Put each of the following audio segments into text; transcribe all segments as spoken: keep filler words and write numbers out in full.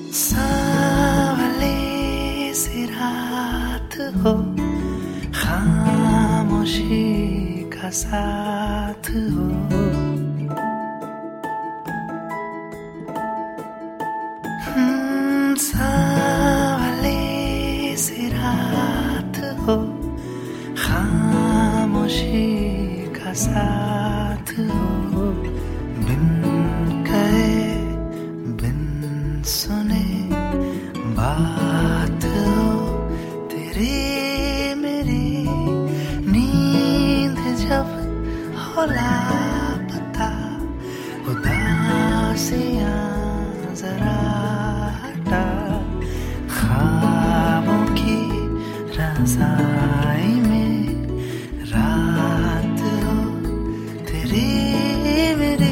सावली सी रात हो, खामोशी का साथ हो, हम्म, सावली सी रात हो, खामोशी का साथ हो, बिन कहे बिन सुने बात हो तेरी मेरी, नींद जब हो लापता, उदासियां जरा हटा, ख्वाबों की रज़ाई में रात हो तेरी मेरी।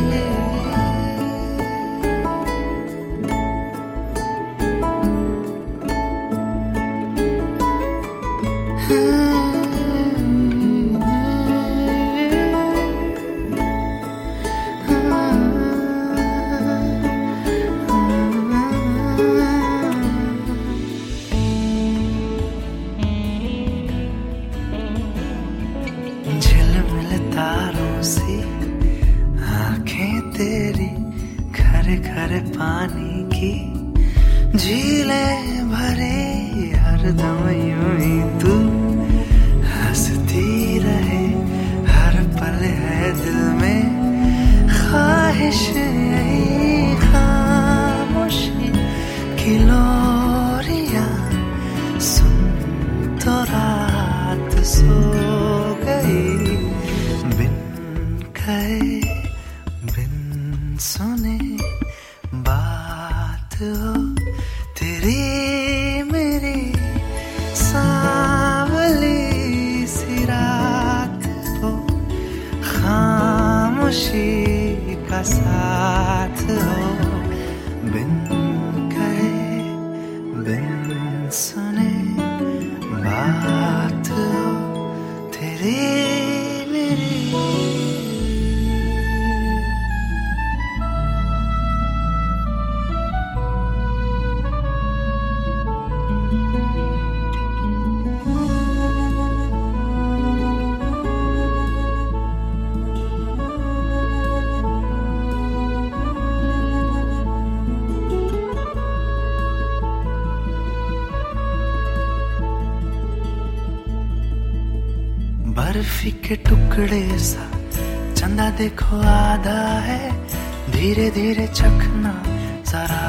झिलमिल तारों सी आंखें तेरी, खरे खरे पानी की झीलें भरे, हरदम यूं ही तू हंसती रहे, हर पल है दिल में ख्वाहिश यही, खामोशी की लोरियां सुन तो रात सो गई, बिन कहे बिन सुने बात हो तेरी मेरी, सावली सी रात हो, खामोशी का साथ हो, बिन कहे बिन सुने बात हो तेरी मेरी। बर्फी के टुकड़े सा चंदा देखो आधा है, धीरे धीरे चखना जरा,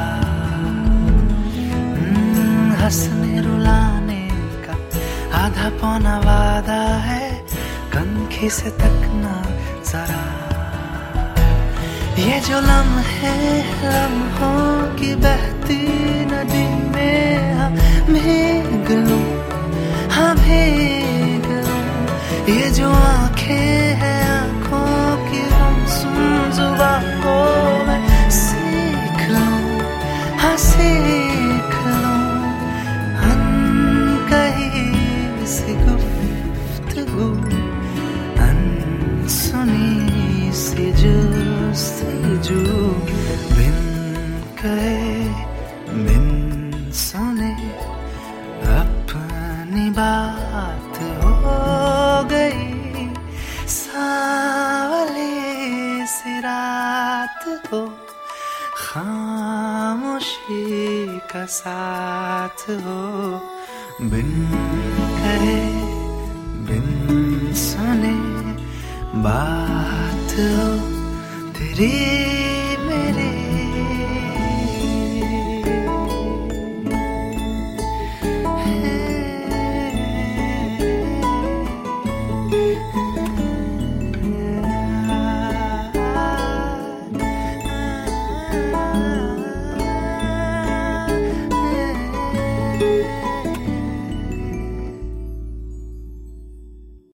हंसने रुलाने का आधा पौना वादा है, कनखी से तकना जरा, ये जो लम्हे लम्हों की बहती नदी में हाँ भीग लूं, हाँ भीग लूं, ये जो आंखें हैं आंखों की गुमसुम जुबां को मैं सीख लूं, हाँ सीख लूं, अनकही सी गुफ्तगू, अनसुनी सी जुस्तजू, बिन कहे बिन सुने अपनी बात हो गई, सावली सी रात हो, खामोशी का साथ हो, बिन कहे बिन सुने बात हो तेरी मेरी। Thank you.